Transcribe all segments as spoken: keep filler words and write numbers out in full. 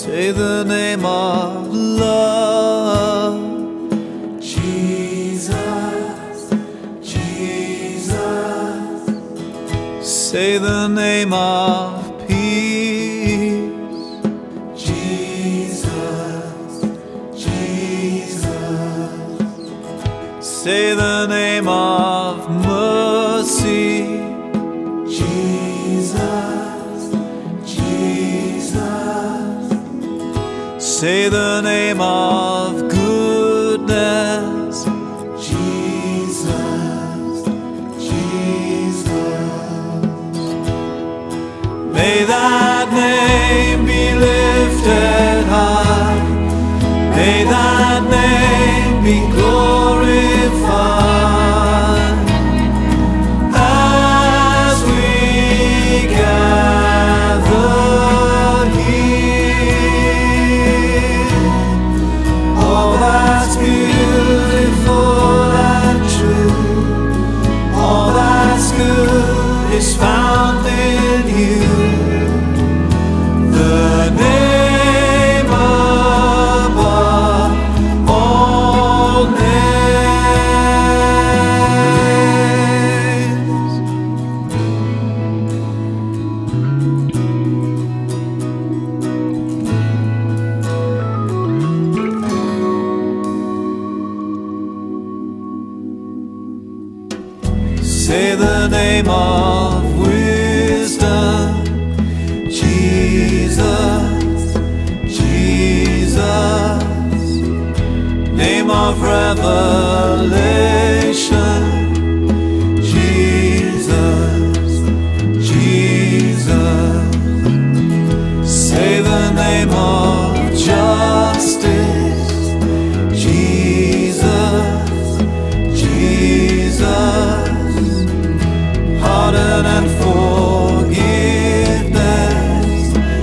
Say the name of love. Jesus, Jesus. Say the name of peace. Jesus, Jesus. Say the name of mercy. Jesus, Jesus. Say the name of goodness. Jesus, Jesus. May that name be lifted high. May that name be glorified as we gather here. All that's beautiful and true, all that's good is found in you. The name above all names. Say the name of wisdom. Jesus, Jesus. Name of revelation. Jesus, Jesus. Say the name of justice. Jesus, Jesus. Pardon and forgiveness.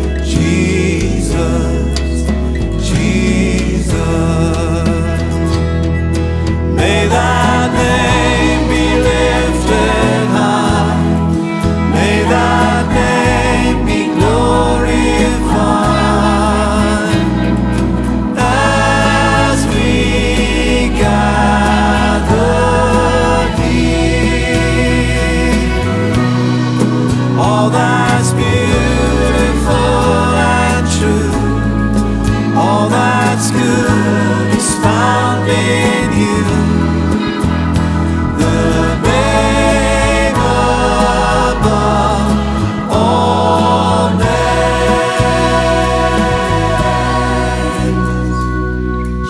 Jesus, Jesus. May that name be lifted high. May that name be glorified as we gather here. All that's beautiful and true, all that's good is found in you. The name above all names.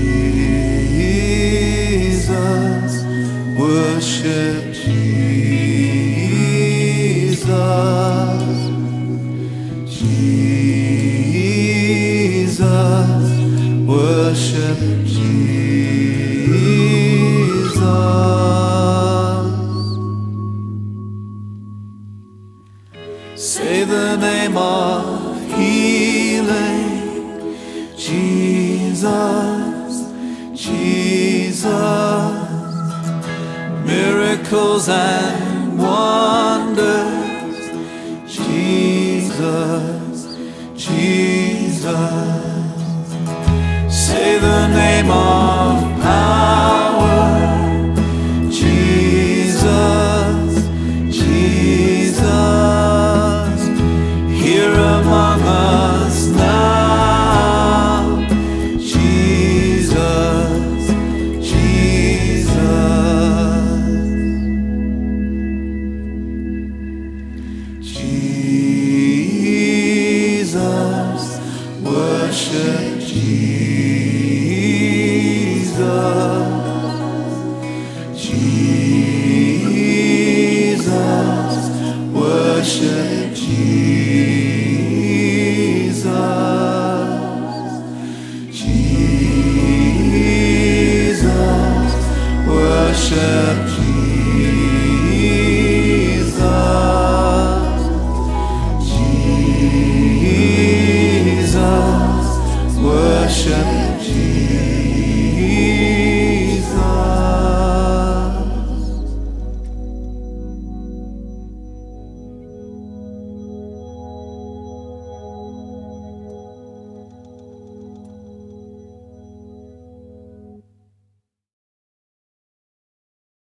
Jesus, worship Jesus. Jesus, worship Jesus. Say the name of healing. Jesus, Jesus. Miracles and wonders. Jesus, Jesus. Say the name of power. Jesus, Jesus. Here among us now. Jesus, Jesus. Jesus, worship Jesus. Jesus, worship